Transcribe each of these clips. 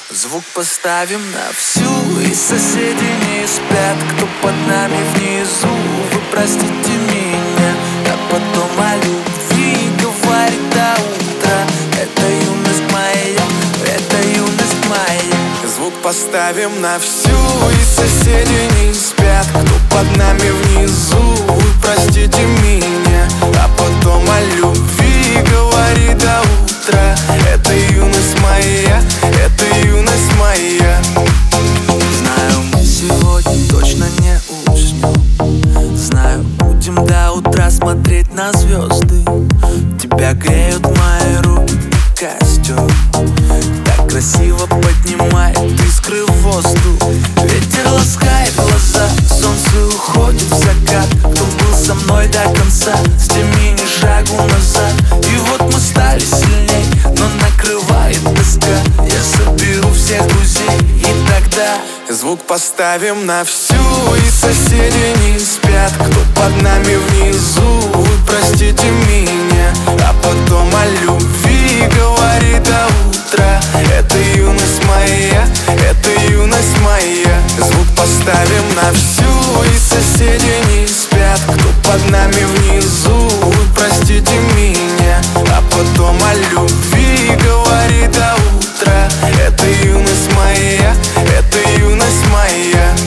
Звук поставим на всю, и соседи не спят. Кто под нами внизу, вы простите меня. А потом о любви говорит до утра. Это юность моя, это юность моя. Звук поставим на всю, и соседи не спят. Кто под нами внизу, вы простите меня. А потом о любви говорит до утра. Это юность моя, это юность моя. Знаю, мы сегодня точно не уснем. Знаю, будем до утра смотреть на звезды. Тебя греют мои руки и костер. Так красиво поднимает искры в воздух. Ветер ласкает глаза, солнце уходит в закат. Кто был со мной до конца, с теми ни шагу назад. И вот мы стали сильней, но накрывает тоска. Я соберу всех друзей, и тогда звук поставим на всю, и соседи не спят. Кто под нами внизу, вы простите меня. А потом о любви говорит до утра. Это юность моя, это юность моя. Звук поставим на всю, и соседи не спят. Кто под нами внизу, вы простите меня. А потом о любви говорит до утра. Это юность моя, это юность моя.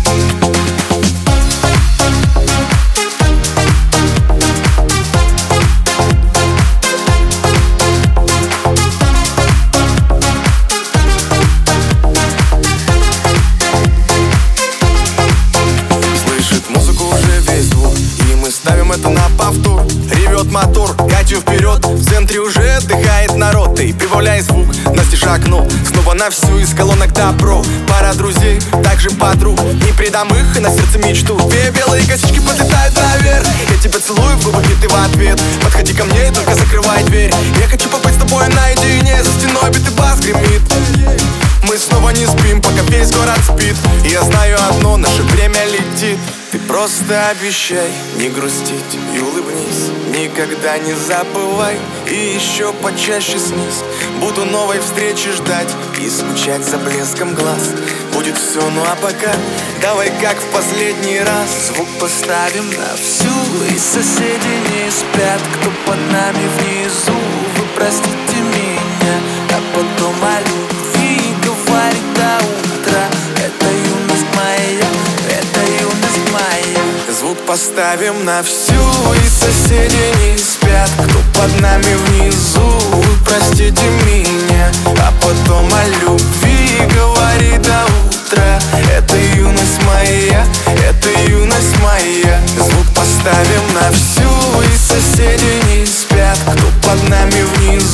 Ставим это на повтор. Ревет мотор, катю вперед. В центре уже отдыхает народ. Ты прибавляй звук, настежь окно. Снова на всю, из колонок добро. Пара друзей, также подруг. Не предам их и на сердце мечту. Две белые косички подлетают наверх. Я тебя целую в губы, и ты в ответ. Подходи ко мне и только закрывай дверь. Я хочу побыть с тобой наедине. За стеной битый бас гремит. Мы снова не спим, пока весь город спит. И я знаю одно, наше время летит. Ты просто обещай не грустить и улыбнись. Никогда не забывай и еще почаще снись. Буду новой встречи ждать и скучать за блеском глаз. Будет все, ну а пока давай как в последний раз. Звук поставим на всю, и соседи не спят. Кто под нами внизу, вы простите меня. А потом о любви говорит до утра. Это юность моя, это юность моя. Звук поставим на всю, и соседи не спят. Кто под нами внизу, вы простите меня. А потом о любви говорит до утра. Это юность моя, это юность моя. Звук поставим на всю, и соседи не спят. Кто под нами внизу,